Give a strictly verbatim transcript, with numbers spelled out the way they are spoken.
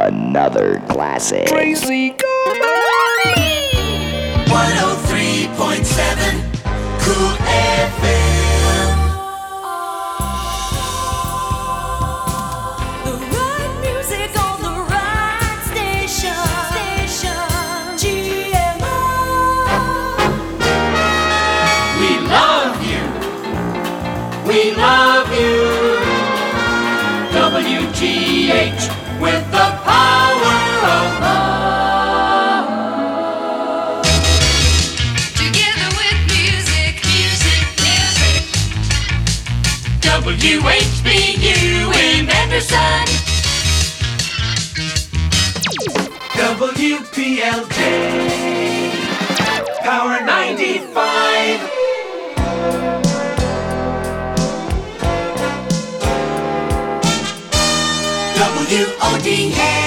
another classic. Crazy one oh three point seven Cool F M. The right music on the right station. Station G M O. We love you. We love you. W G H with the power of love. Together with music, music, music. W H B U in Anderson. W P L J Power ninety-five. W O D A